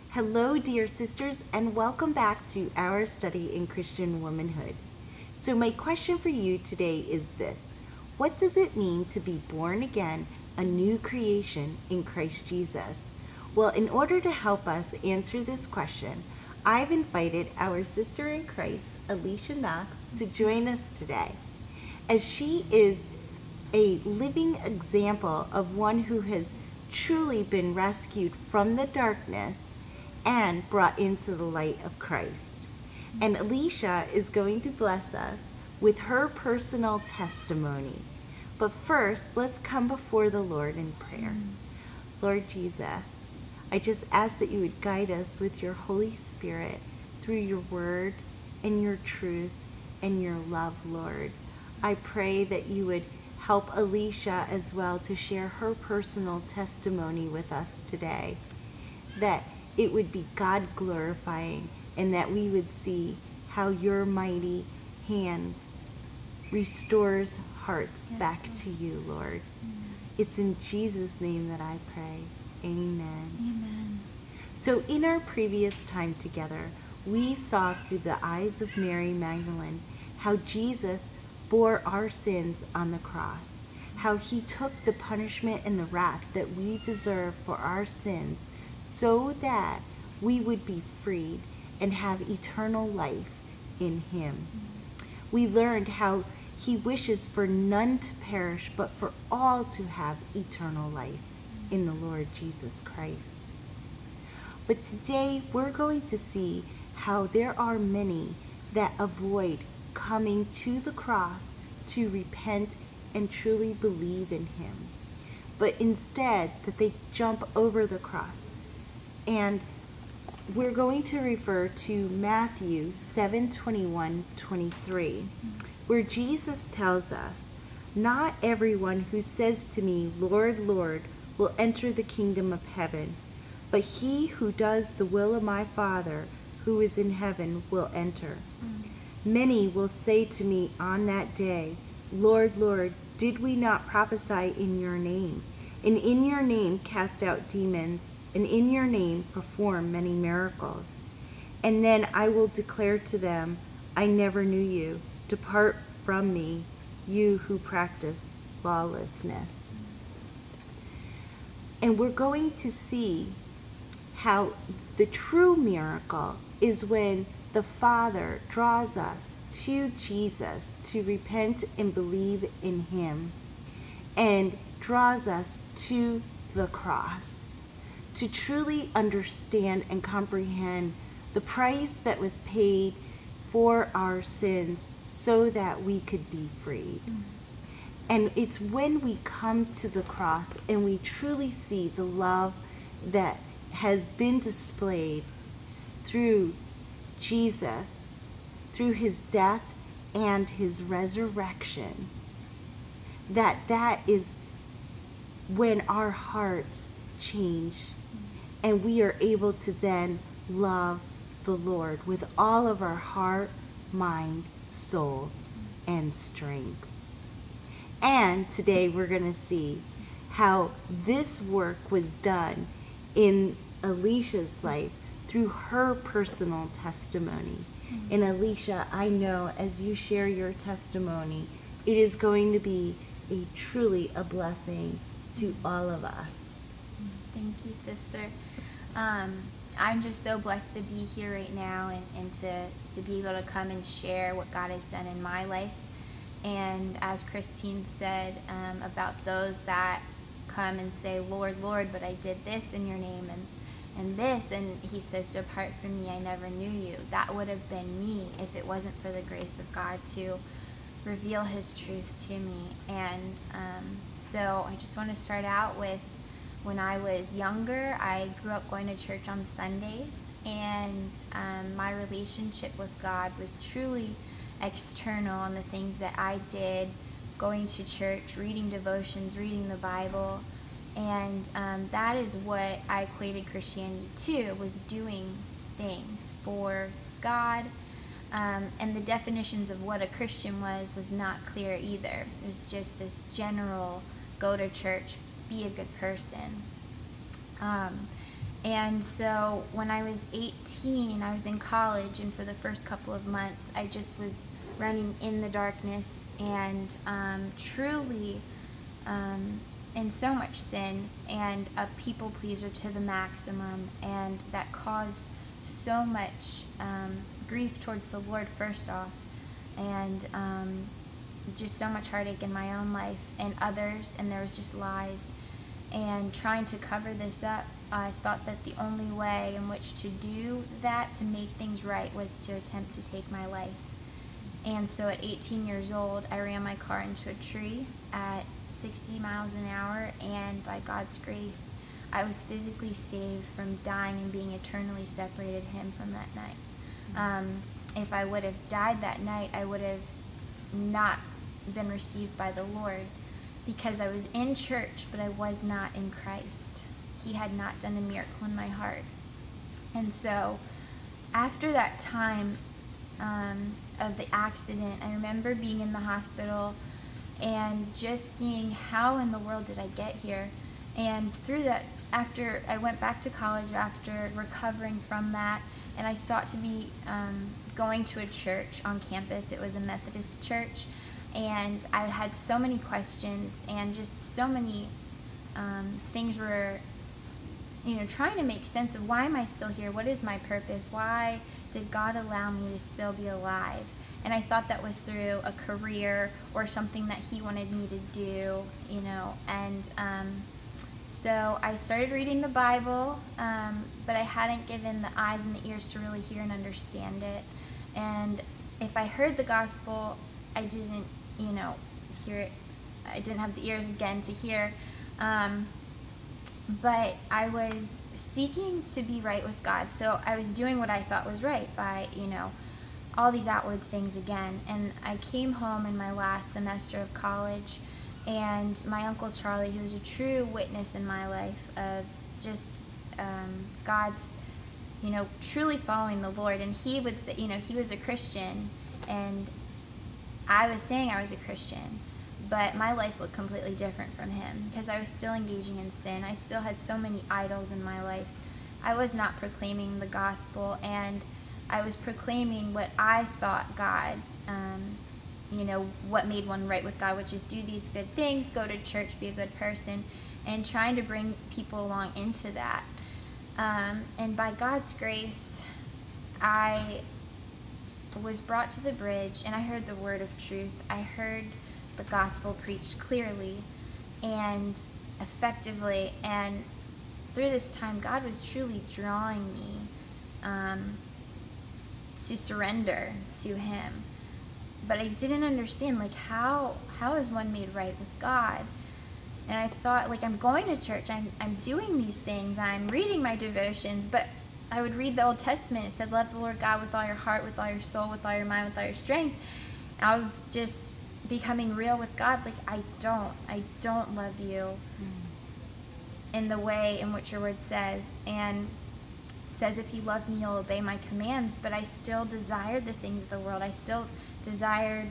Hello, dear sisters, and welcome back to our study in Christian womanhood. So my question for you today is this: what does it mean to be born again, a new creation in Christ Jesus? Well, in order to help us answer this question, I've invited our sister in Christ, Alicia Knox, to join us today, as she is a living example of one who has truly been rescued from the darkness and brought into the light of Christ. And Alicia is going to bless us with her personal testimony. But first, let's come before the Lord in prayer. Lord Jesus, I just ask that you would guide us with your Holy Spirit through your word and your truth and your love, Lord. I pray that you would help Alicia as well to share her personal testimony with us today, that it would be God glorifying, and that we would see how your mighty hand restores hearts back to you, Lord. It's in Jesus' name that I pray. Amen. Amen. So in our previous time together, we saw through the eyes of Mary Magdalene how Jesus bore our sins on the cross, how he took the punishment and the wrath that we deserve for our sins so that we would be freed and have eternal life in him. We learned how he wishes for none to perish, but for all to have eternal life in the Lord Jesus Christ. But today we're going to see how there are many that avoid coming to the cross to repent and truly believe in him, but instead that they jump over the cross. And we're going to refer to Matthew 7:21-23, where Jesus tells us, "Not everyone who says to me, 'Lord, Lord,' will enter the kingdom of heaven, but he who does the will of my Father who is in heaven will enter. Many will say to me on that day, 'Lord, Lord, did we not prophesy in your name, and in your name cast out demons, and in your name perform many miracles?' And then I will declare to them, 'I never knew you. Depart from me, you who practice lawlessness.'" And we're going to see how the true miracle is when the Father draws us to Jesus to repent and believe in him, and draws us to the cross to truly understand and comprehend the price that was paid for our sins so that we could be freed. And it's when we come to the cross and we truly see the love that has been displayed through Jesus, through his death and his resurrection, that is when our hearts change and we are able to then love the Lord with all of our heart, mind, soul, and strength. And today we're going to see how this work was done in Alicia's life through her personal testimony. And Alicia, I know as you share your testimony, it is going to be truly a blessing to all of us. Thank you, sister. I'm just so blessed to be here right now and to be able to come and share what God has done in my life. And as Christine said, about those that come and say, "Lord, Lord, but I did this in your name and this," and he says, "Depart from me, I never knew you." That would have been me if it wasn't for the grace of God to reveal his truth to me. And so I just want to start out with, when I was younger, I grew up going to church on Sundays, and my relationship with God was truly external on the things that I did, going to church, reading devotions, reading the Bible. And that is what I equated Christianity to, was doing things for God. And the definitions of what a Christian was not clear either. It was just this general, go to church, be a good person. And so when I was 18, I was in college, and for the first couple of months, I just was running in the darkness and truly in so much sin and a people pleaser to the maximum, and that caused so much grief towards the Lord first off, and just so much heartache in my own life and others, and there was just lies. And trying to cover this up, I thought that the only way in which to do that, to make things right, was to attempt to take my life. And so at 18 years old, I ran my car into a tree at 60 miles an hour, and by God's grace, I was physically saved from dying and being eternally separated Him from that night. If I would have died that night, I would have not been received by the Lord, because I was in church, but I was not in Christ. He had not done a miracle in my heart. And so after that time of the accident, I remember being in the hospital and just seeing, how in the world did I get here? And through that, after I went back to college after recovering from that, and I sought to be going to a church on campus. It was a Methodist church, and I had so many questions, and just so many things were, trying to make sense of, why am I still here? What is my purpose? Why did God allow me to still be alive? And I thought that was through a career or something that He wanted me to do, and so I started reading the Bible, but I hadn't given the eyes and the ears to really hear and understand it. And if I heard the gospel, I didn't, hear it. I didn't have the ears again to hear. But I was seeking to be right with God. So I was doing what I thought was right by, all these outward things again. And I came home in my last semester of college, and my Uncle Charlie, who was a true witness in my life of just God's, truly following the Lord. And he would say, he was a Christian, and I was saying I was a Christian, but my life looked completely different from him, because I was still engaging in sin. I still had so many idols in my life. I was not proclaiming the gospel, and I was proclaiming what I thought God, what made one right with God, which is do these good things, go to church, be a good person, and trying to bring people along into that. And by God's grace, I was brought to the bridge, and I heard the word of truth. I heard the gospel preached clearly and effectively, and through this time, God was truly drawing me to surrender to Him. But I didn't understand, how is one made right with God? And I thought, I'm going to church, I'm doing these things, I'm reading my devotions, but I would read the Old Testament. It said, love the Lord God with all your heart, with all your soul, with all your mind, with all your strength. And I was just becoming real with God. I don't love you in the way in which your word says. And it says, if you love me, you'll obey my commands. But I still desired the things of the world. I still desired,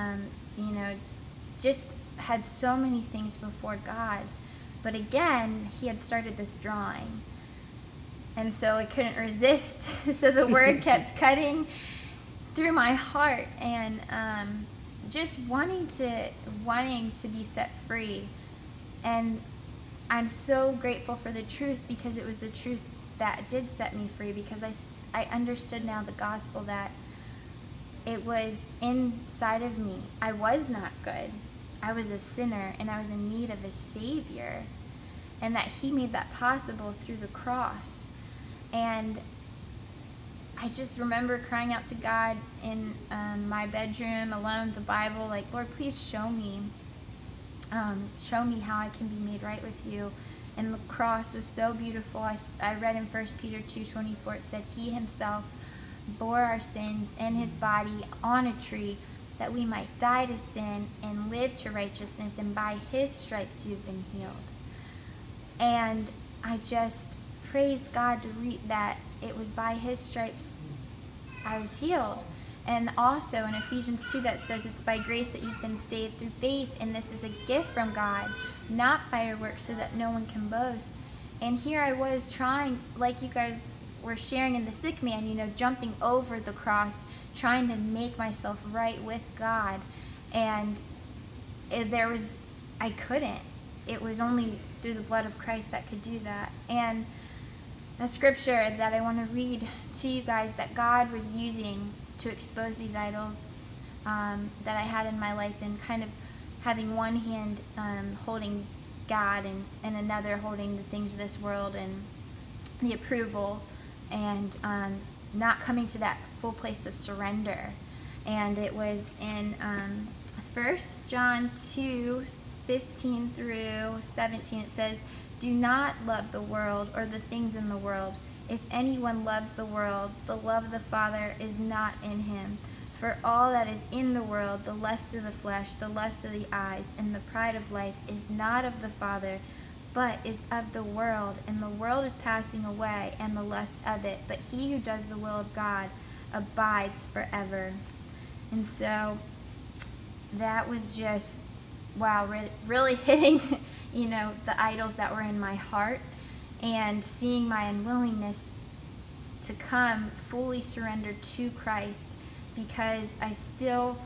just had so many things before God. But again, He had started this drawing. And so I couldn't resist. So the word kept cutting through my heart, and just wanting to be set free. And I'm so grateful for the truth, because it was the truth that did set me free, because I understood now the gospel, that it was inside of me. I was not good. I was a sinner, and I was in need of a Savior, and that He made that possible through the cross. And I just remember crying out to God in my bedroom alone, the Bible, Lord, please show me how I can be made right with you. And the cross was so beautiful. I read in 1 Peter 2:24, it said, He Himself bore our sins in His body on a tree, that we might die to sin and live to righteousness, and by His stripes you've been healed. And I just praised God to read that it was by His stripes I was healed. And also in Ephesians 2 that says, it's by grace that you've been saved through faith, and this is a gift from God, not by your works, so that no one can boast. And here I was trying, like you guys were sharing in the sick man, jumping over the cross, trying to make myself right with God. And I couldn't. It was only through the blood of Christ that could do that. And a scripture that I want to read to you guys that God was using to expose these idols that I had in my life, and kind of having one hand holding God and another holding the things of this world and the approval, and not coming to that full place of surrender. And it was in 1 John 2:15 through 17. It says, "Do not love the world or the things in the world. If anyone loves the world, the love of the Father is not in him. For all that is in the world, the lust of the flesh, the lust of the eyes, and the pride of life is not of the Father, but is of the world. And the world is passing away, and the lust of it. But he who does the will of God abides forever." And so that was just, wow, really hitting, the idols that were in my heart, and seeing my unwillingness to come fully surrendered to Christ, because I still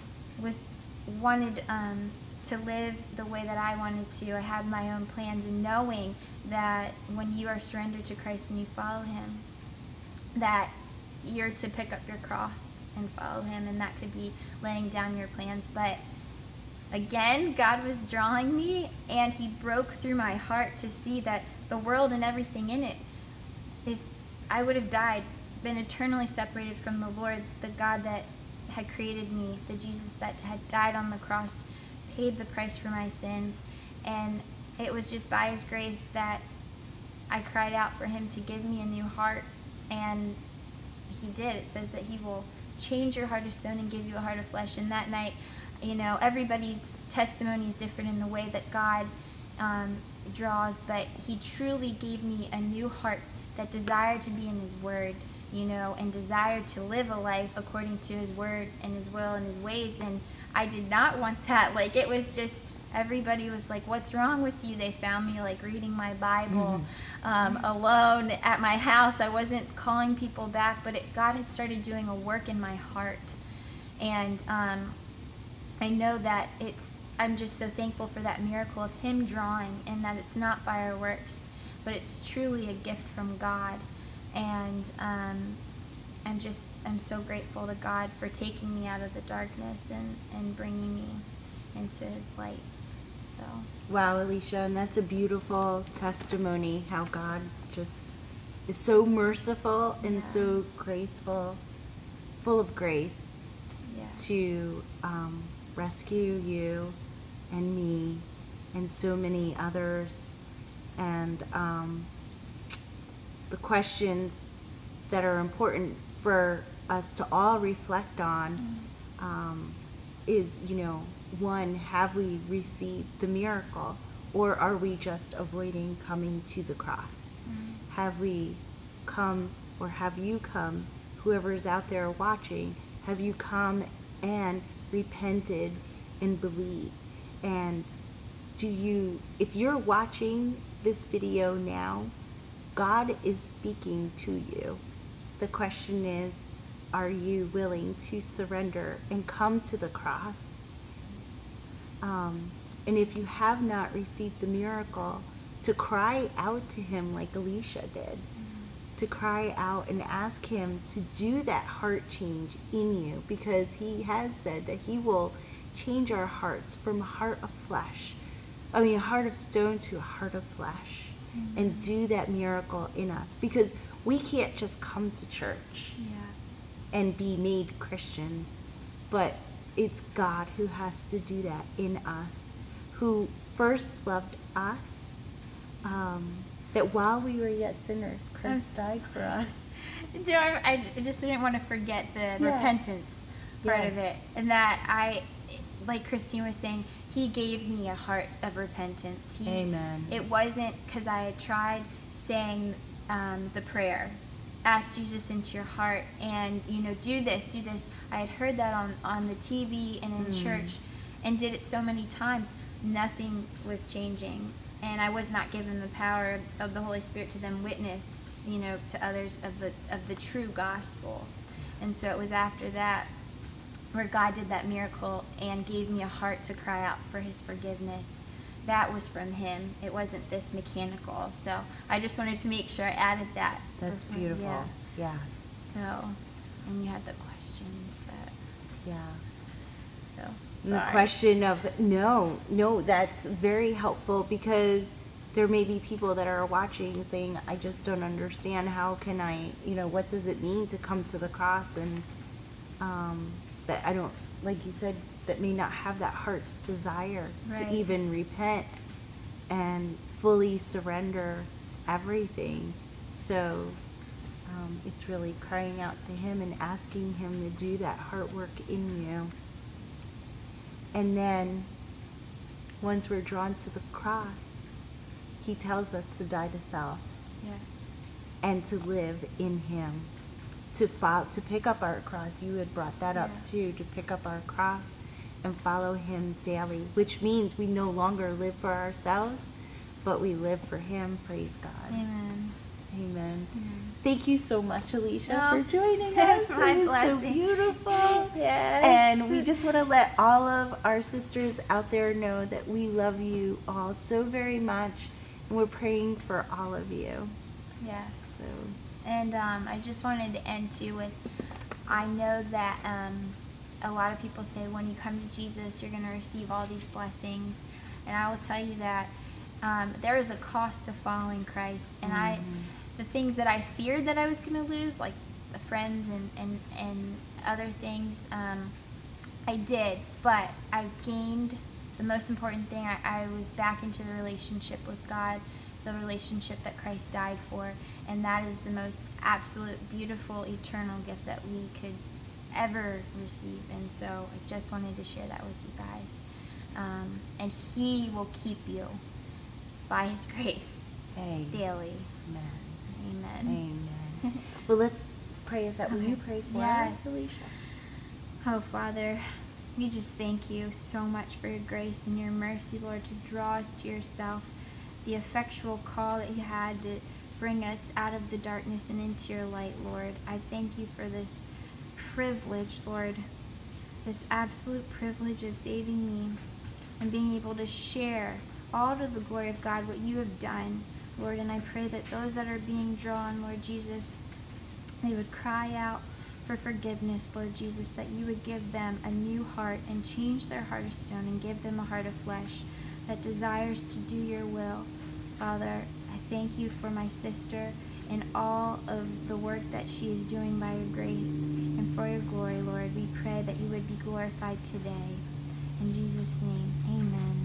wanted to live the way that I wanted to. I had my own plans, and knowing that when you are surrendered to Christ and you follow him, that you're to pick up your cross and follow him, and that could be laying down your plans. But again, God was drawing me, and he broke through my heart to see that the world and everything in it, if I would have died, been eternally separated from the Lord, the God that had created me, the Jesus that had died on the cross, paid the price for my sins. And it was just by his grace that I cried out for him to give me a new heart, and he did. It says that he will change your heart of stone and give you a heart of flesh. And that night, everybody's testimony is different in the way that God draws, but he truly gave me a new heart that desired to be in his word, and desired to live a life according to his word and his will and his ways. And I did not want that. Like, it was just, everybody was like, "What's wrong with you?" They found me like reading my Bible alone at my house. I wasn't calling people back, but God had started doing a work in my heart. And I know that I'm just so thankful for that miracle of him drawing, and that it's not by our works, but it's truly a gift from God. And I'm so grateful to God for taking me out of the darkness and bringing me into his light. So wow, Alicia, and that's a beautiful testimony, how God just is so merciful and so graceful, full of grace, to rescue you and me and so many others. And the questions that are important for us to all reflect on is, one, have we received the miracle, or are we just avoiding coming to the cross? Have we come, or have you come, whoever is out there watching, have you come and repented and believed? And if you're watching this video now, God is speaking to you. The question is, are you willing to surrender and come to the cross? And if you have not received the miracle, to cry out to him like Alicia did, to cry out and ask him to do that heart change in you, because he has said that he will change our hearts from a heart of stone to a heart of flesh, and do that miracle in us, because we can't just come to church and be made Christians, but it's God who has to do that in us, who first loved us, that while we were yet sinners, Christ died for us. I just didn't want to forget the repentance part of it, and that like Christine was saying, he gave me a heart of repentance. Amen. It wasn't because I had tried saying the prayer, ask Jesus into your heart, and do this. I had heard that on the TV and in church, and did it so many times. Nothing was changing. and I was not given the power of the Holy Spirit to then witness, to others of the true gospel. And so it was after that where God did that miracle and gave me a heart to cry out for his forgiveness. That was from him. It wasn't this mechanical. So I just wanted to make sure I added that. That's beautiful. Yeah. So, and you had the questions that. Yeah. So. The question of, no, that's very helpful, because there may be people that are watching saying, I just don't understand. How can I, what does it mean to come to the cross? And that I don't, like you said, that may not have that heart's desire to even repent and fully surrender everything. So it's really crying out to him and asking him to do that heart work in you. And then once we're drawn to the cross, he tells us to die to self. Yes. And to live in him. To pick up our cross. You had brought that up too, to pick up our cross and follow him daily, which means we no longer live for ourselves, but we live for him. Praise God. Amen. Amen. Thank you so much, Alicia, for joining us. It's my blessing. So beautiful. Yes. And we just want to let all of our sisters out there know that we love you all so very much, and we're praying for all of you. Yes. So. And I just wanted to end too with, I know that a lot of people say when you come to Jesus, you're going to receive all these blessings. And I will tell you that there is a cost to following Christ. And the things that I feared that I was going to lose, like the friends and other things, I did. But I gained the most important thing. I was back into the relationship with God, the relationship that Christ died for. And that is the most absolute, beautiful, eternal gift that we could ever receive. And so I just wanted to share that with you guys. And he will keep you by his grace daily. Amen. Well, let's pray us out. Will you pray for us, Alicia? Oh, Father, we just thank you so much for your grace and your mercy, Lord, to draw us to yourself. The effectual call that you had to bring us out of the darkness and into your light, Lord. I thank you for this privilege, Lord, this absolute privilege of saving me and being able to share all to the glory of God what you have done, Lord. And I pray that those that are being drawn, Lord Jesus, they would cry out for forgiveness, Lord Jesus, that you would give them a new heart and change their heart of stone and give them a heart of flesh that desires to do your will. Father, I thank you for my sister and all of the work that she is doing by your grace and for your glory, Lord. We pray that you would be glorified today. In Jesus' name, amen.